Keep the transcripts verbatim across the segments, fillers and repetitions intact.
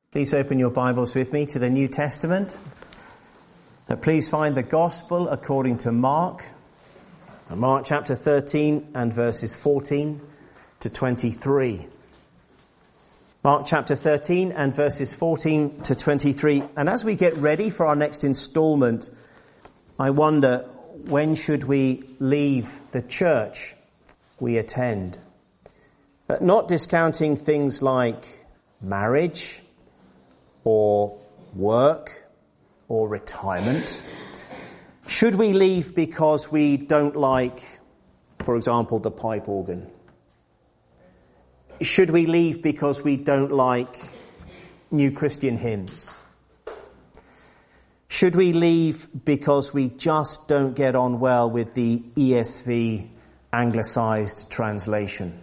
Please open your Bibles with me to the New Testament. Now please find the Gospel according to Mark. Mark chapter thirteen and verses fourteen to twenty-three. Mark chapter thirteen and verses fourteen to twenty-three. And as we get ready for our next installment, I wonder, when should we leave the church we attend? But not discounting things like marriage, or work, or retirement. Should we leave because we don't like, for example, the pipe organ? Should we leave because we don't like new Christian hymns? Should we leave because we just don't get on well with the E S V anglicized translation?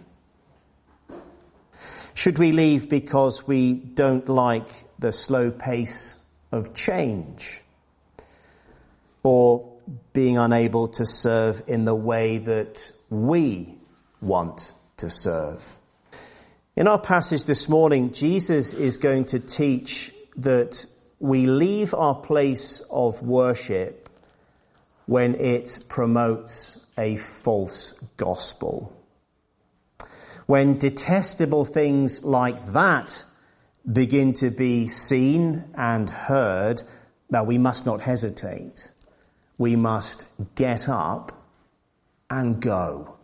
Should we leave because we don't like the slow pace of change, or being unable to serve in the way that we want to serve? In our passage this morning, Jesus is going to teach that we leave our place of worship when it promotes a false gospel. When detestable things like that begin to be seen and heard, now we must not hesitate. We must get up and go.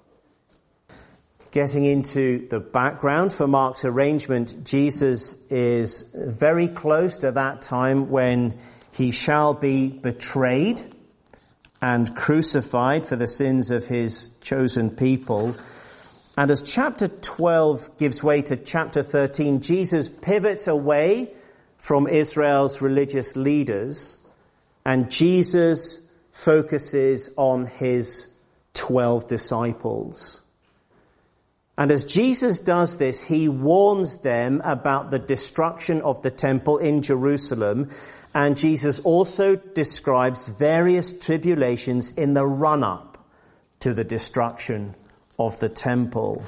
Getting into the background for Mark's arrangement, Jesus is very close to that time when he shall be betrayed and crucified for the sins of his chosen people. And as chapter twelve gives way to chapter thirteen, Jesus pivots away from Israel's religious leaders, and Jesus focuses on his twelve disciples. And as Jesus does this, he warns them about the destruction of the temple in Jerusalem, and Jesus also describes various tribulations in the run-up to the destruction of the temple.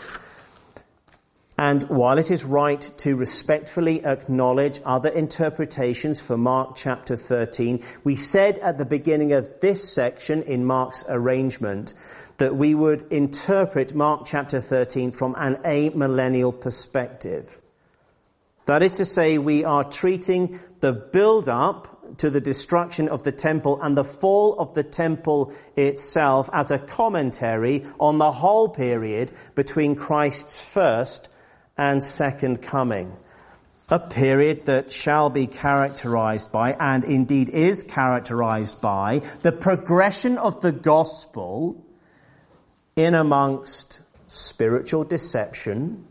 And while it is right to respectfully acknowledge other interpretations for Mark chapter thirteen, we said at the beginning of this section in Mark's arrangement that we would interpret Mark chapter thirteen from an amillennial perspective. That is to say, we are treating the build-up to the destruction of the temple and the fall of the temple itself as a commentary on the whole period between Christ's first and second coming. A period that shall be characterized by, and indeed is characterized by, the progression of the gospel in amongst spiritual deception,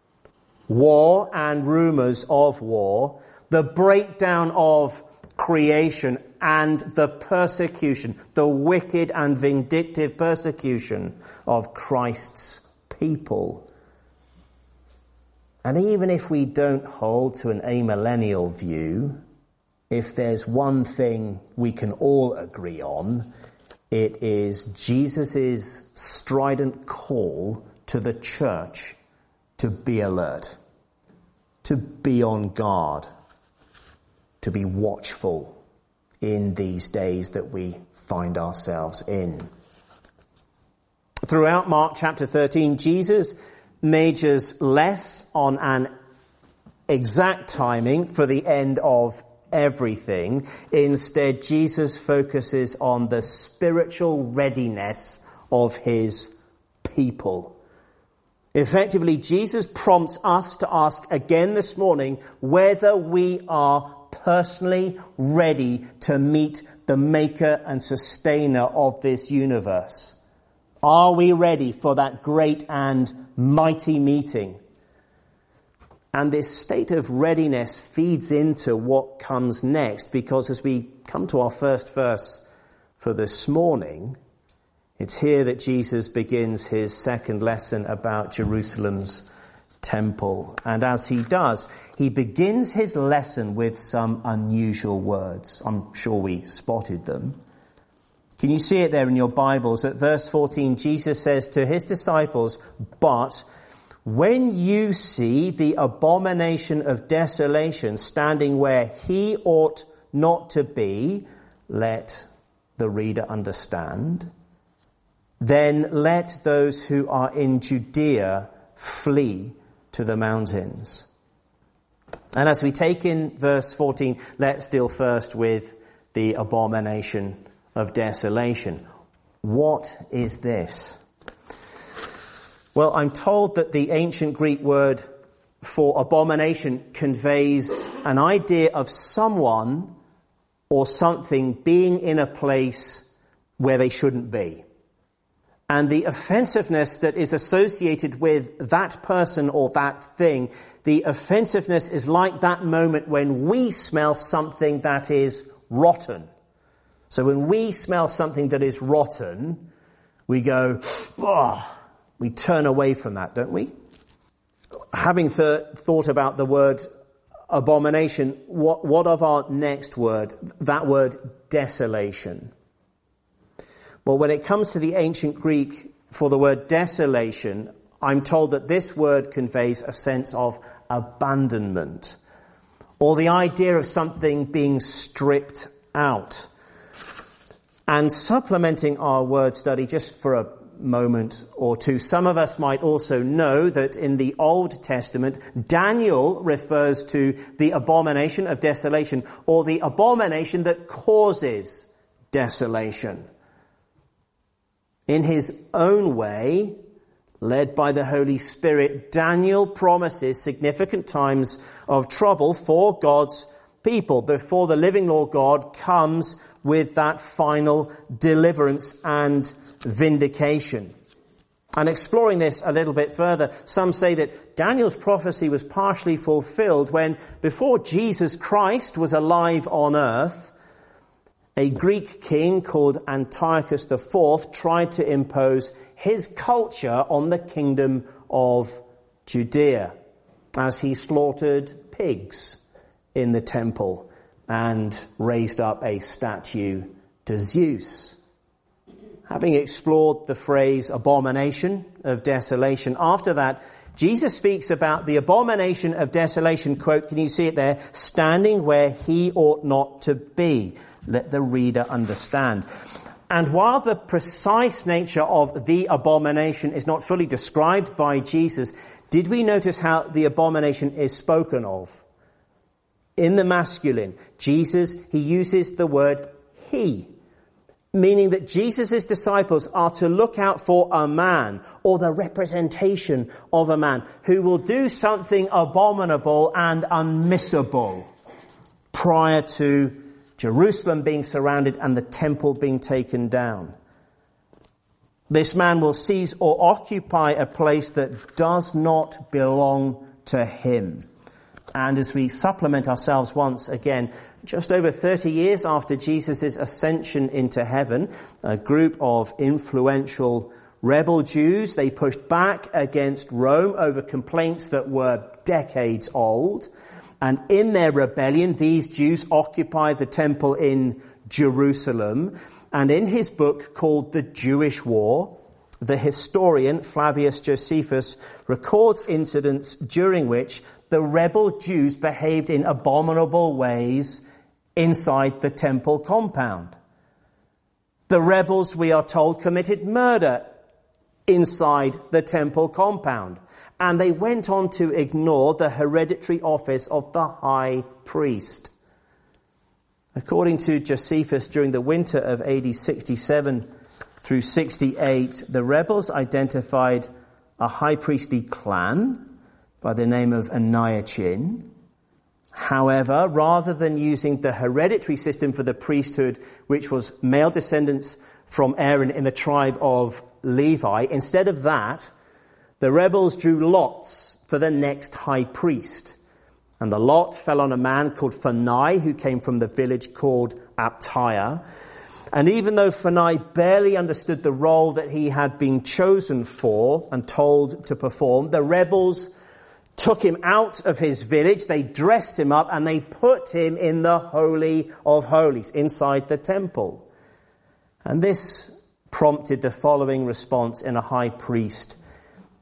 war and rumors of war, the breakdown of creation, and the persecution, the wicked and vindictive persecution of Christ's people. And even if we don't hold to an amillennial view, if there's one thing we can all agree on, it is Jesus' strident call to the church to be alert, to be on guard, to be watchful in these days that we find ourselves in. Throughout Mark chapter thirteen, Jesus majors less on an exact timing for the end of everything. Instead, Jesus focuses on the spiritual readiness of his people. Effectively, Jesus prompts us to ask again this morning whether we are personally ready to meet the maker and sustainer of this universe. Are we ready for that great and mighty meeting? And this state of readiness feeds into what comes next, because as we come to our first verse for this morning, it's here that Jesus begins his second lesson about Jerusalem's temple. And as he does, he begins his lesson with some unusual words. I'm sure we spotted them. Can you see it there in your Bibles? At verse fourteen, Jesus says to his disciples, "But when you see the abomination of desolation standing where he ought not to be, let the reader understand, then let those who are in Judea flee to the mountains. And as we take in verse fourteen, let's deal first with the abomination of desolation. What is this? Well, I'm told that the ancient Greek word for abomination conveys an idea of someone or something being in a place where they shouldn't be. And the offensiveness that is associated with that person or that thing, the offensiveness is like that moment when we smell something that is rotten. So when we smell something that is rotten, we go, oh, we turn away from that, don't we? Having th- thought about the word abomination, what, what of our next word? That word desolation. Well, when it comes to the ancient Greek for the word desolation, I'm told that this word conveys a sense of abandonment, or the idea of something being stripped out. And supplementing our word study just for a moment or two, some of us might also know that in the Old Testament, Daniel refers to the abomination of desolation, or the abomination that causes desolation. In his own way, led by the Holy Spirit, Daniel promises significant times of trouble for God's people before the living Lord God comes with that final deliverance and vindication. And exploring this a little bit further, some say that Daniel's prophecy was partially fulfilled when, before Jesus Christ was alive on earth, a Greek king called Antiochus the Fourth tried to impose his culture on the kingdom of Judea as he slaughtered pigs in the temple and raised up a statue to Zeus. Having explored the phrase abomination of desolation, after that, Jesus speaks about the abomination of desolation, quote, can you see it there? Standing where he ought not to be. Let the reader understand. And while the precise nature of the abomination is not fully described by Jesus, did we notice how the abomination is spoken of? In the masculine, Jesus, he uses the word he, meaning that Jesus' disciples are to look out for a man, or the representation of a man, who will do something abominable and unmissable prior to Jerusalem being surrounded and the temple being taken down. This man will seize or occupy a place that does not belong to him. And as we supplement ourselves once again, just over thirty years after Jesus' ascension into heaven, a group of influential rebel Jews, they pushed back against Rome over complaints that were decades old. And in their rebellion, these Jews occupied the temple in Jerusalem. And in his book called The Jewish War, the historian Flavius Josephus records incidents during which the rebel Jews behaved in abominable ways inside the temple compound. The rebels, we are told, committed murder inside the temple compound. And they went on to ignore the hereditary office of the high priest. According to Josephus, during the winter of A D sixty-seven through sixty-eight, the rebels identified a high priestly clan by the name of Aniachin. However, rather than using the hereditary system for the priesthood, which was male descendants from Aaron in the tribe of Levi, instead of that, the rebels drew lots for the next high priest. And the lot fell on a man called Phanai, who came from the village called Aptiah. And even though Phanai barely understood the role that he had been chosen for and told to perform, the rebels took him out of his village, they dressed him up, and they put him in the Holy of Holies, inside the temple. And this prompted the following response in a high priest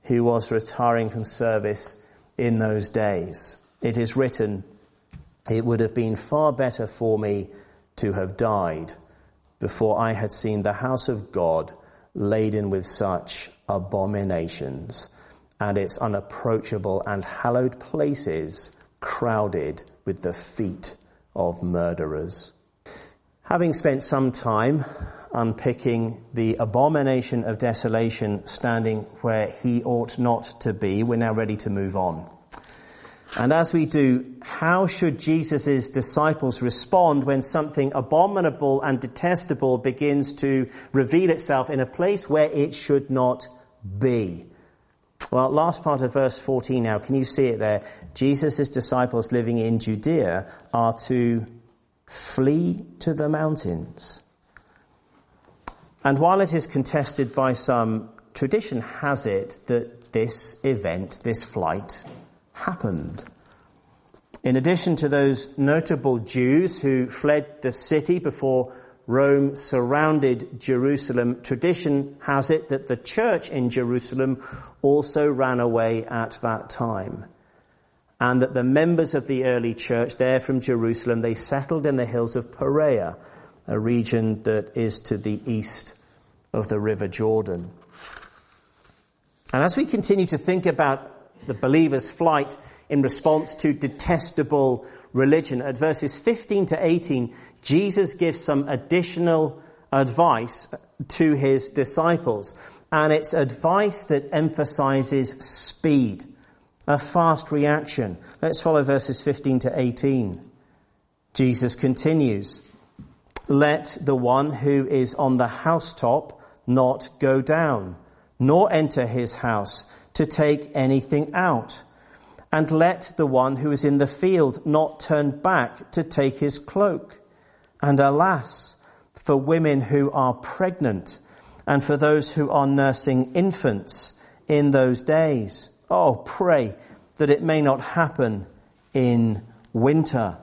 who was retiring from service in those days. It is written, "It would have been far better for me to have died before I had seen the house of God laden with such abominations, and its unapproachable and hallowed places crowded with the feet of murderers." Having spent some time unpicking the abomination of desolation standing where he ought not to be, we're now ready to move on. And as we do, how should Jesus' disciples respond when something abominable and detestable begins to reveal itself in a place where it should not be? Well, last part of verse fourteen now, can you see it there? Jesus' disciples living in Judea are to flee to the mountains. And while it is contested by some, tradition has it that this event, this flight, happened. In addition to those notable Jews who fled the city before Rome surrounded Jerusalem, tradition has it that the church in Jerusalem also ran away at that time. And that the members of the early church there from Jerusalem, they settled in the hills of Perea, a region that is to the east of the River Jordan. And as we continue to think about the believer's flight in response to detestable religion, at verses fifteen to eighteen, Jesus gives some additional advice to his disciples. And it's advice that emphasizes speed, a fast reaction. Let's follow verses fifteen to eighteen. Jesus continues, "Let the one who is on the housetop not go down, nor enter his house to take anything out. And let the one who is in the field not turn back to take his cloak. And alas, for women who are pregnant and for those who are nursing infants in those days. Oh, pray that it may not happen in winter."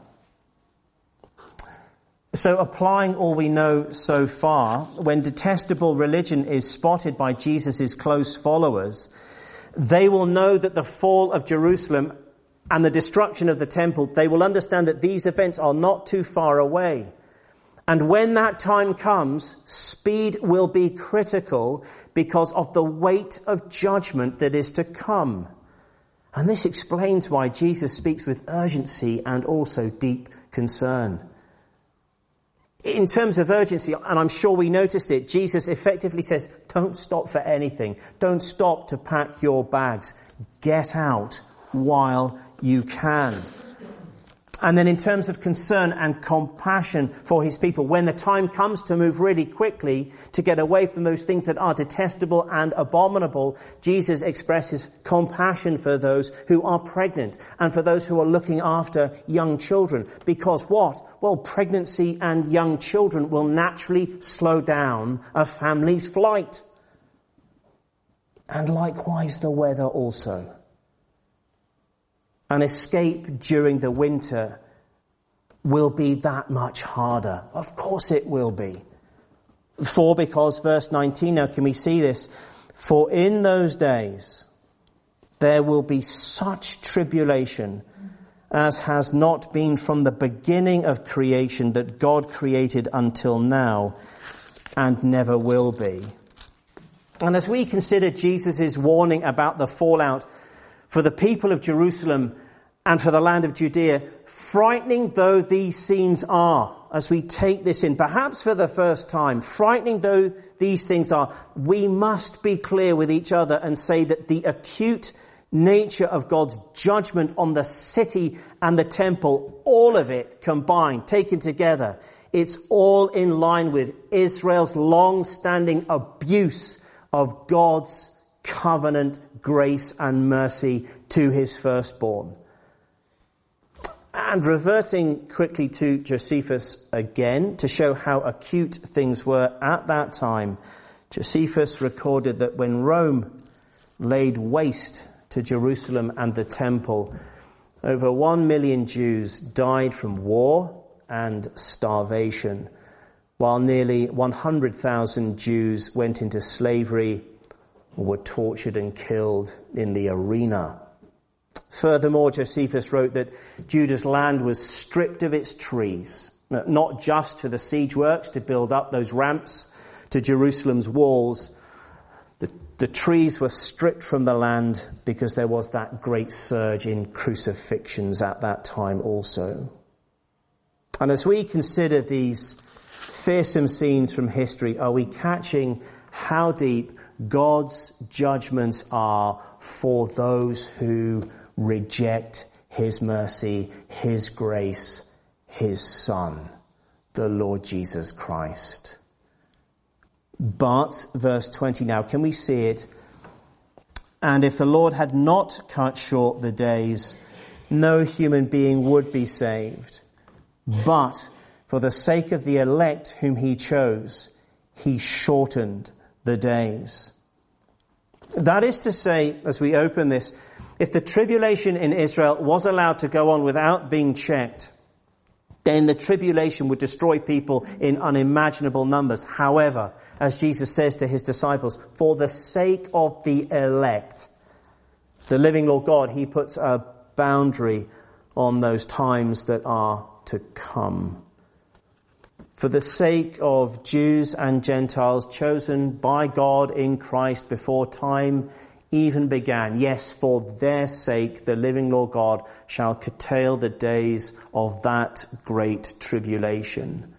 So applying all we know so far, when detestable religion is spotted by Jesus' close followers, they will know that the fall of Jerusalem and the destruction of the temple, they will understand that these events are not too far away. And when that time comes, speed will be critical because of the weight of judgment that is to come. And this explains why Jesus speaks with urgency and also deep concern. In terms of urgency, and I'm sure we noticed it, Jesus effectively says, don't stop for anything. Don't stop to pack your bags. Get out while you can. And then in terms of concern and compassion for his people, when the time comes to move really quickly to get away from those things that are detestable and abominable, Jesus expresses compassion for those who are pregnant and for those who are looking after young children. Because what? Well, pregnancy and young children will naturally slow down a family's flight. And likewise the weather also. An escape during the winter will be that much harder. Of course it will be. For because verse nineteen, now can we see this? For in those days there will be such tribulation as has not been from the beginning of creation that God created until now and never will be. And as we consider Jesus' warning about the fallout for the people of Jerusalem and for the land of Judea, frightening though these scenes are, as we take this in, perhaps for the first time, frightening though these things are, we must be clear with each other and say that the acute nature of God's judgment on the city and the temple, all of it combined, taken together, it's all in line with Israel's long-standing abuse of God's covenant grace and mercy to his firstborn. And reverting quickly to Josephus again, to show how acute things were at that time, Josephus recorded that when Rome laid waste to Jerusalem and the temple, over one million Jews died from war and starvation, while nearly one hundred thousand Jews went into slavery were tortured and killed in the arena. Furthermore, Josephus wrote that Judah's land was stripped of its trees, not just for the siege works to build up those ramps to Jerusalem's walls. The, the trees were stripped from the land because there was that great surge in crucifixions at that time also. And as we consider these fearsome scenes from history, are we catching how deep God's judgments are for those who reject his mercy, his grace, his Son, the Lord Jesus Christ? But, verse twenty now, can we see it? And if the Lord had not cut short the days, no human being would be saved. But for the sake of the elect whom he chose, he shortened the days. That is to say, as we open this, if the tribulation in Israel was allowed to go on without being checked, then the tribulation would destroy people in unimaginable numbers. However, as Jesus says to his disciples, for the sake of the elect, the living Lord God, he puts a boundary on those times that are to come. For the sake of Jews and Gentiles chosen by God in Christ before time even began, yes, for their sake the living Lord God shall curtail the days of that great tribulation.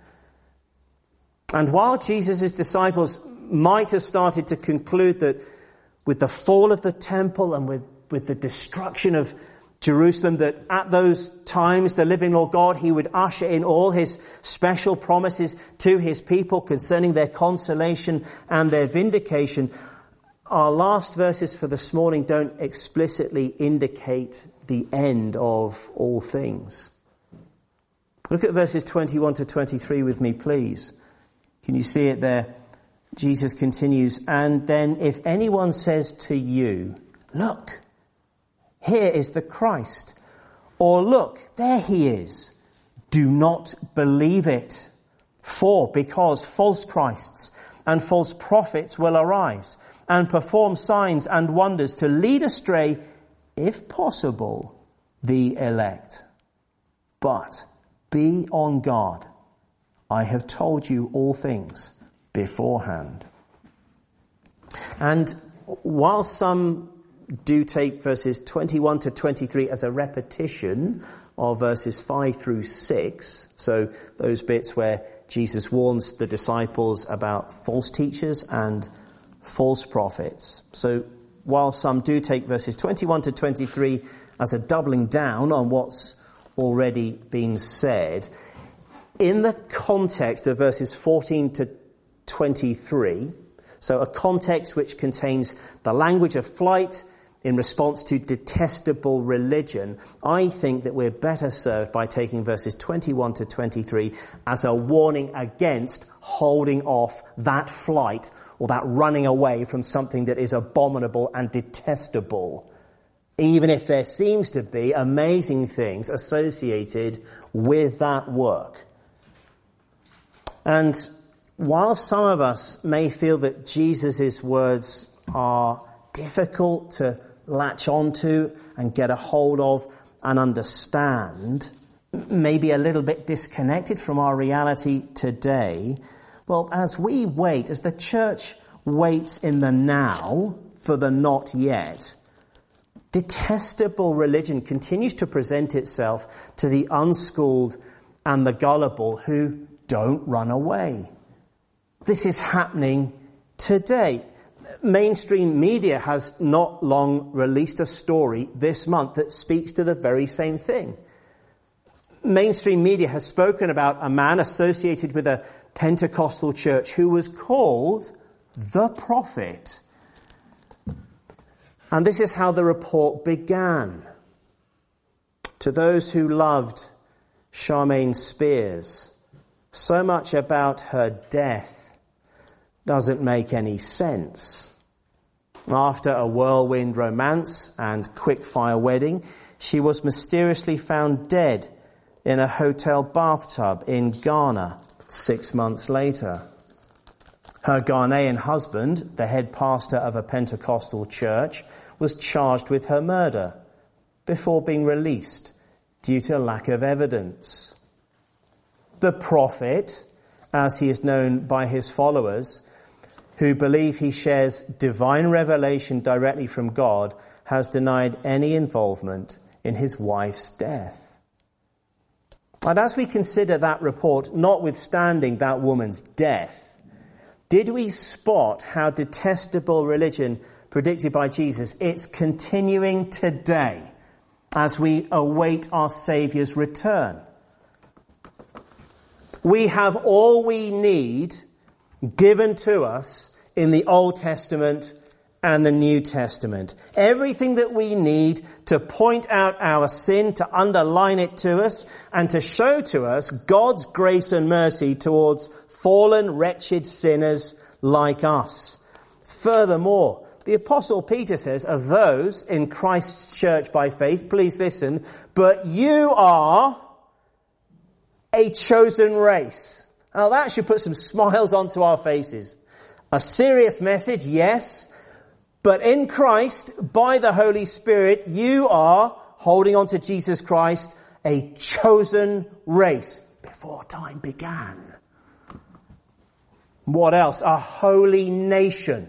And while Jesus' disciples might have started to conclude that with the fall of the temple and with, with the destruction of Jerusalem, that at those times the living Lord God, he would usher in all his special promises to his people concerning their consolation and their vindication, our last verses for this morning don't explicitly indicate the end of all things. Look at verses twenty-one to twenty-three with me, please. Can you see it there? Jesus continues, and then if anyone says to you, look, here is the Christ, or look, there he is, do not believe it. For because false Christs and false prophets will arise and perform signs and wonders to lead astray, if possible, the elect. But be on guard. I have told you all things beforehand. And while some do take verses twenty-one to twenty-three as a repetition of verses five through six, so those bits where Jesus warns the disciples about false teachers and false prophets. So while some do take verses twenty-one to twenty-three as a doubling down on what's already been said, in the context of verses fourteen to twenty-three, so a context which contains the language of flight in response to detestable religion, I think that we're better served by taking verses twenty-one to twenty-three as a warning against holding off that flight or that running away from something that is abominable and detestable, even if there seems to be amazing things associated with that work. And while some of us may feel that Jesus' words are difficult to latch onto and get a hold of and understand, maybe a little bit disconnected from our reality today, well, as we wait, as the church waits in the now for the not yet, detestable religion continues to present itself to the unschooled and the gullible who don't run away. This is happening today. Mainstream media has not long released a story this month that speaks to the very same thing. Mainstream media has spoken about a man associated with a Pentecostal church who was called the prophet. And this is how the report began. To those who loved Charmaine Spears, so much about her death doesn't make any sense. After a whirlwind romance and quick-fire wedding, she was mysteriously found dead in a hotel bathtub in Ghana six months later. Her Ghanaian husband, the head pastor of a Pentecostal church, was charged with her murder before being released due to lack of evidence. The prophet, as he is known by his followers, who believe he shares divine revelation directly from God, has denied any involvement in his wife's death. And as we consider that report, notwithstanding that woman's death, did we spot how detestable religion predicted by Jesus, it's continuing today as we await our Saviour's return? We have all we need given to us in the Old Testament and the New Testament. Everything that we need to point out our sin, to underline it to us, and to show to us God's grace and mercy towards fallen, wretched sinners like us. Furthermore, the Apostle Peter says of those in Christ's church by faith, please listen, but you are a chosen race. Now that should put some smiles onto our faces. A serious message, yes, but in Christ, by the Holy Spirit, you are, holding on to Jesus Christ, a chosen race before time began. What else? A holy nation.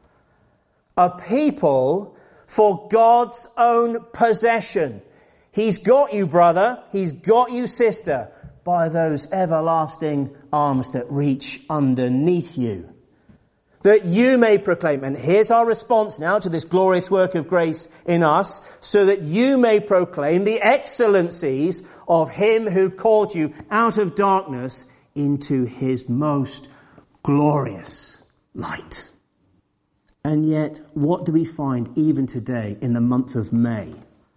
A people for God's own possession. He's got you, brother. He's got you, sister, by those everlasting arms that reach underneath you. That you may proclaim, and here's our response now to this glorious work of grace in us, so that you may proclaim the excellencies of him who called you out of darkness into his most glorious light. And yet, what do we find even today in the month of May?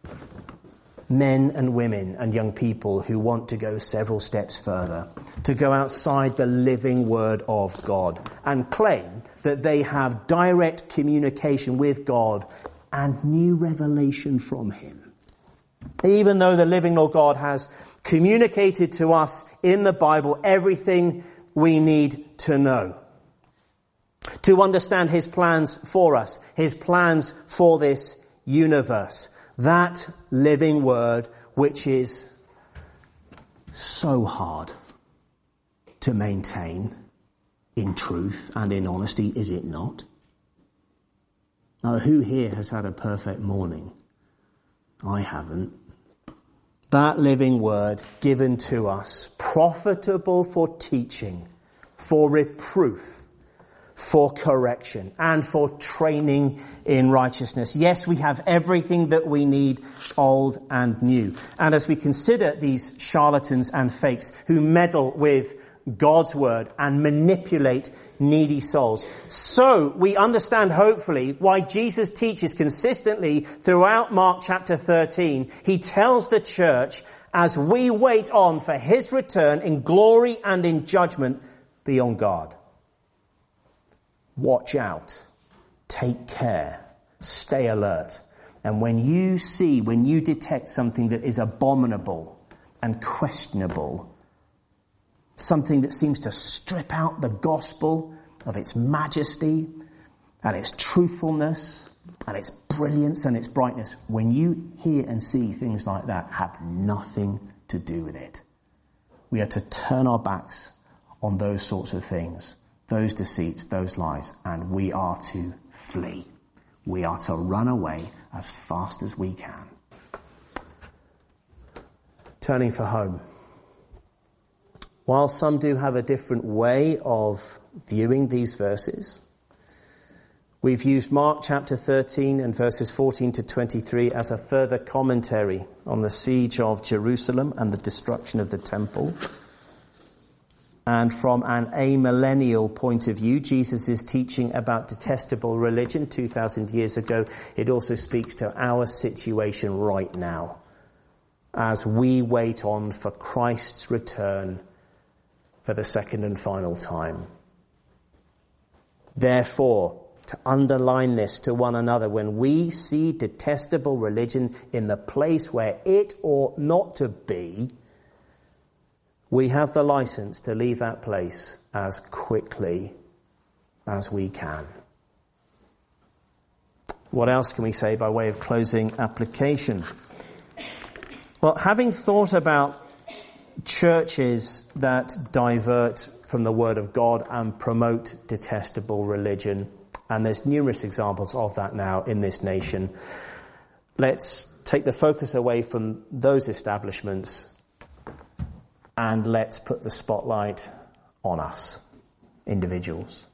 Men and women and young people who want to go several steps further, to go outside the living word of God and claim that they have direct communication with God and new revelation from him. Even though the living Lord God has communicated to us in the Bible everything we need to know, to understand his plans for us, his plans for this universe. That living word, which is so hard to maintain in truth and in honesty, is it not? Now, who here has had a perfect morning? I haven't. That living word given to us, profitable for teaching, for reproof, for correction, and for training in righteousness. Yes, we have everything that we need, old and new. And as we consider these charlatans and fakes who meddle with God's word and manipulate needy souls, so we understand hopefully why Jesus teaches consistently throughout Mark chapter thirteen. He tells the church, as we wait on for his return in glory and in judgment, be on guard. Watch out. Take care. Stay alert. And when you see, when you detect something that is abominable and questionable, something that seems to strip out the gospel of its majesty and its truthfulness and its brilliance and its brightness, when you hear and see things like that, have nothing to do with it. We are to turn our backs on those sorts of things, those deceits, those lies, and we are to flee. We are to run away as fast as we can. Turning for home. While some do have a different way of viewing these verses, we've used Mark chapter thirteen and verses fourteen to twenty-three as a further commentary on the siege of Jerusalem and the destruction of the temple. And from an amillennial point of view, Jesus' teaching about detestable religion two thousand years ago, it also speaks to our situation right now as we wait on for Christ's return for the second and final time. Therefore, to underline this to one another, when we see detestable religion in the place where it ought not to be, we have the license to leave that place as quickly as we can. What else can we say by way of closing application? Well, having thought about churches that divert from the Word of God and promote detestable religion, and there's numerous examples of that now in this nation, let's take the focus away from those establishments and let's put the spotlight on us, individuals.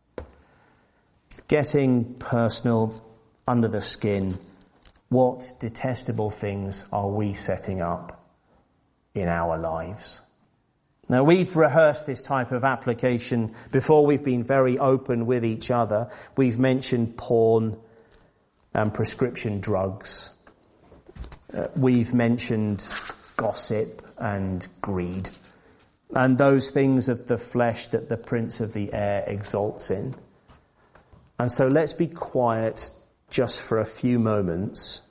Getting personal, under the skin, what detestable things are we setting up in our lives? Now, we've rehearsed this type of application before. We've been very open with each other. We've mentioned porn and prescription drugs. Uh, we've mentioned gossip and greed and those things of the flesh that the prince of the air exalts in. And so let's be quiet just for a few moments,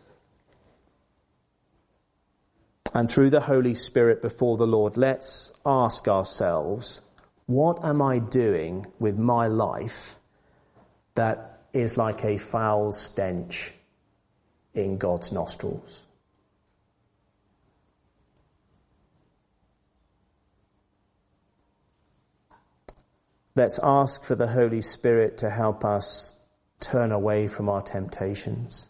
and through the Holy Spirit before the Lord, let's ask ourselves, what am I doing with my life that is like a foul stench in God's nostrils? Let's ask for the Holy Spirit to help us turn away from our temptations.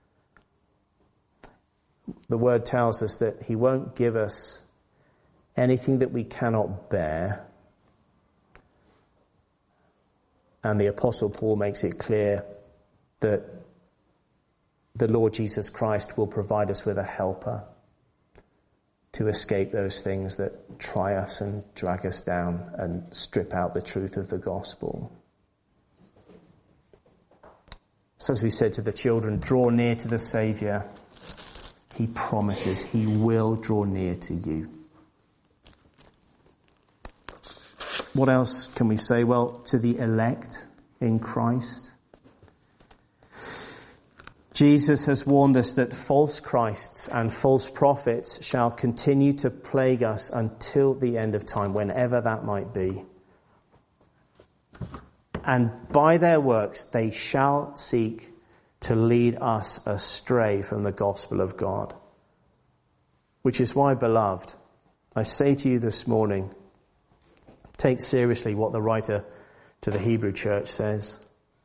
The Word tells us that He won't give us anything that we cannot bear. And the Apostle Paul makes it clear that the Lord Jesus Christ will provide us with a helper to escape those things that try us and drag us down and strip out the truth of the gospel. So as we said to the children, draw near to the Saviour. He promises He will draw near to you. What else can we say? Well, to the elect in Christ, Jesus has warned us that false Christs and false prophets shall continue to plague us until the end of time, whenever that might be. And by their works they shall seek to lead us astray from the gospel of God. Which is why, beloved, I say to you this morning, take seriously what the writer to the Hebrew church says.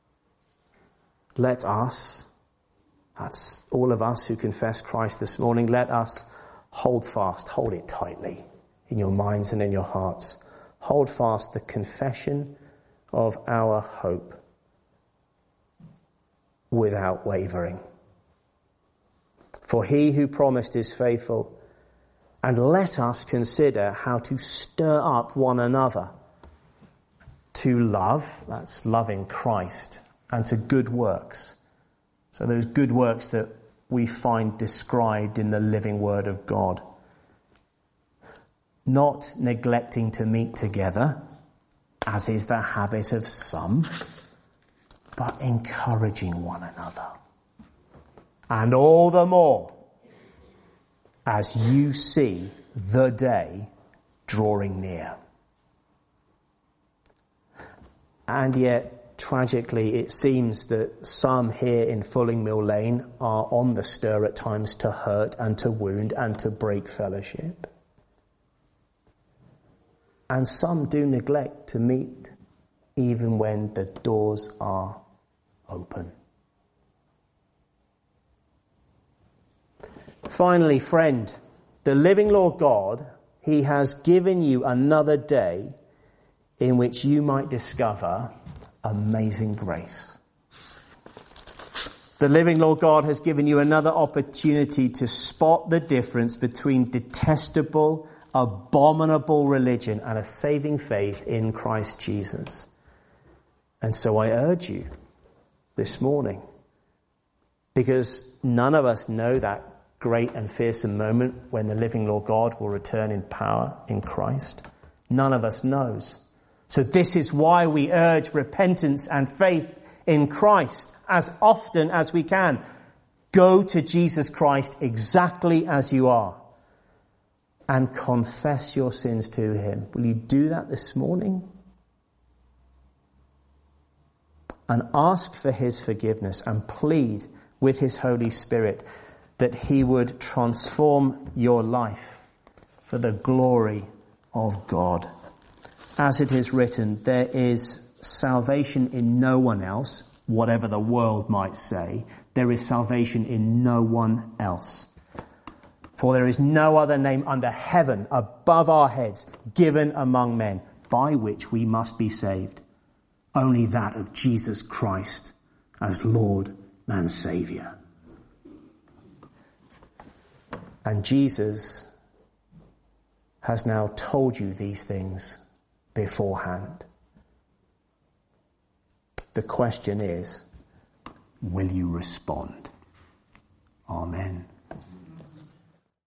Let us, that's all of us who confess Christ this morning, let us hold fast, hold it tightly in your minds and in your hearts. Hold fast the confession of our hope without wavering. For He who promised is faithful, and let us consider how to stir up one another to love, that's loving Christ, and to good works. So those good works that we find described in the living Word of God. Not neglecting to meet together, as is the habit of some, but encouraging one another. And all the more as you see the day drawing near. And yet, tragically, it seems that some here in Fulling Mill Lane are on the stir at times to hurt and to wound and to break fellowship. And some do neglect to meet even when the doors are open. Finally, friend, the living Lord God, He has given you another day in which you might discover amazing grace. The living Lord God has given you another opportunity to spot the difference between detestable, abominable religion and a saving faith in Christ Jesus. And so I urge you this morning, because none of us know that great and fearsome moment when the living Lord God will return in power in Christ. None of us knows. So this is why we urge repentance and faith in Christ as often as we can. Go to Jesus Christ exactly as you are and confess your sins to Him. Will you do that this morning? and ask for his forgiveness and plead with his Holy Spirit that he would transform your life for the glory of God. As it is written, there is salvation in no one else, whatever the world might say. There is salvation in no one else. For there is no other name under heaven above our heads given among men by which we must be saved. Only that of Jesus Christ as Lord and Saviour. And Jesus has now told you these things beforehand. The question is, will you respond? Amen.